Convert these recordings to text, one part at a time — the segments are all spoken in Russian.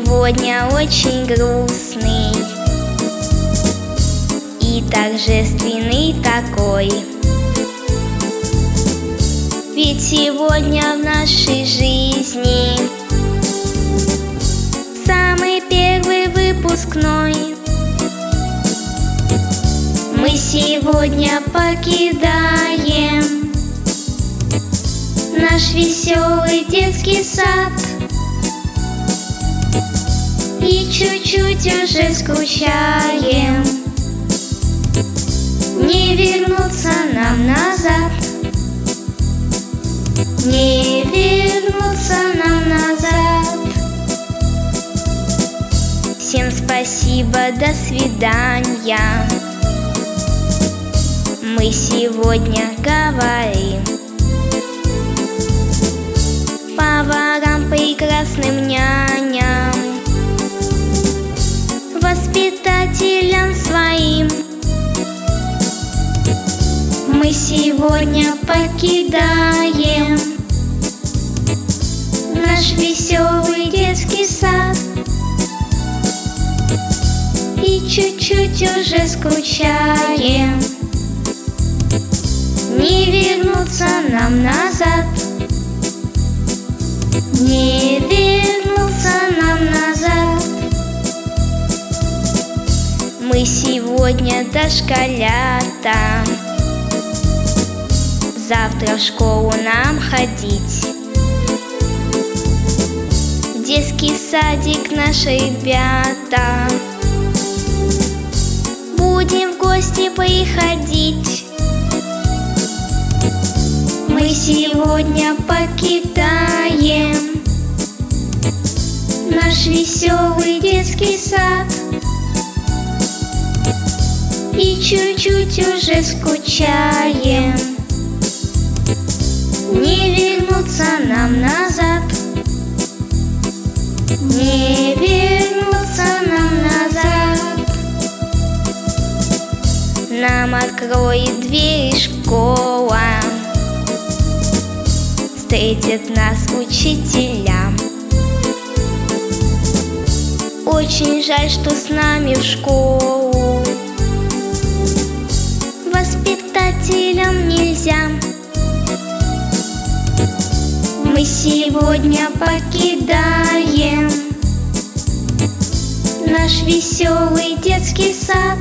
сегодня очень грустный и торжественный такой. Ведь сегодня в нашей жизни самый первый выпускной. Мы сегодня покидаем наш веселый детский сад и чуть-чуть уже скучаем. Не вернуться нам назад, не вернуться нам назад. Всем спасибо, до свидания. Мы сегодня говорим поварам, прекрасным няням, воспитателям своим. Мы сегодня покидаем наш веселый детский сад и чуть-чуть уже скучаем. Не вернуться нам назад, не вернуться нам назад. Мы сегодня дошколята, завтра в школу нам ходить. В детский садик наши ребята будем в гости приходить. Мы сегодня покидаем наш веселый детский сад и чуть-чуть уже скучаем. Не вернуться нам назад, не вернуться нам назад. Нам откроет двери школа, встретят нас учителя. Очень жаль, что с нами в школу воспитателям нельзя. Мы сегодня покидаем наш веселый детский сад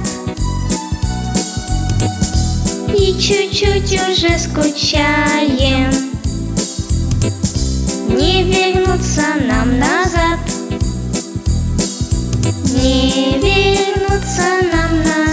и чуть-чуть уже скучаем. Не вернуться нам назад, не вернуться нам назад.